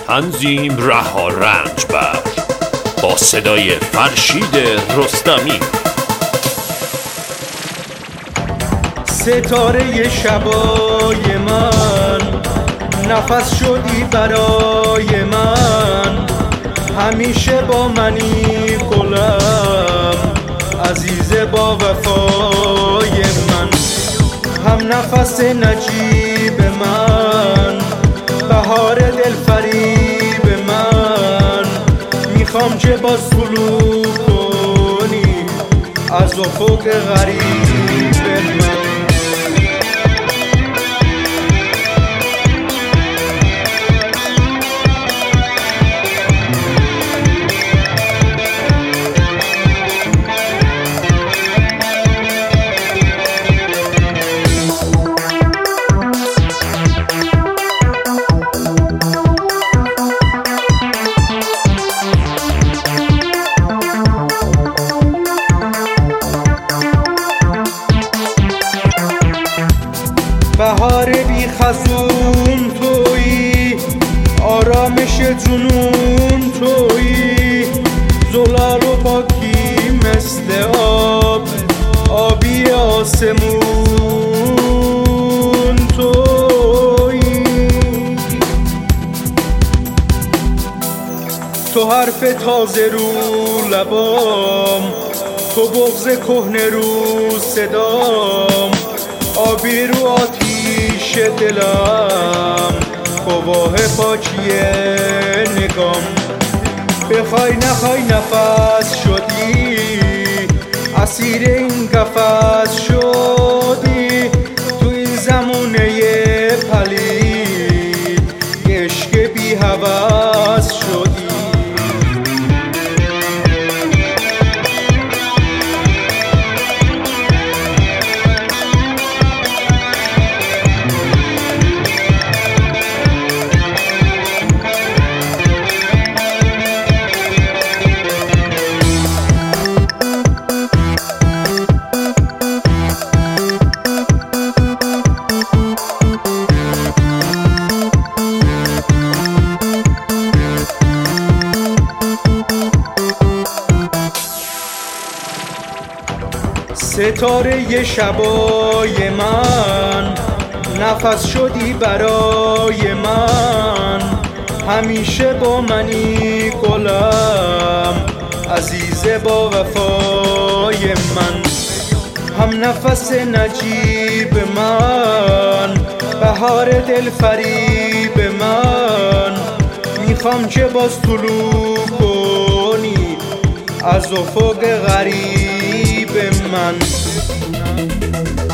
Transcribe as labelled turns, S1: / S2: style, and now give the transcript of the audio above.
S1: تنظیم رها رنجبر با صدای فرشید رستمی.
S2: ستاره شبای من، نفس شدی برای من، همیشه با منی گلم، عزیز با وفای من، هم نفس نجیب من، بهار دلفریب من، میخوام که باز طلوع کنی از افق غریب من. بهار بی خزون تویی، آرامش جنون تویی، زلال و پاکی مثل آب، آبی آسمون تویی. تو حرف تازه رو لبام، تو بغض کهنه رو صدام، آبی رو آتیش دلم، گواه پاکی نگام. بخوای نخوای نفس شدی، اسیر این قفس شدی، تو این زمونه پلید عشق بی هوس شدی. ستاره شبای من، نفس شدی برای من، همیشه با منی گلم، عزیز با وفای من، هم نفس نجیب من، بهار دلفریب من، میخوام که باز طلوع کنی از افق غریب من.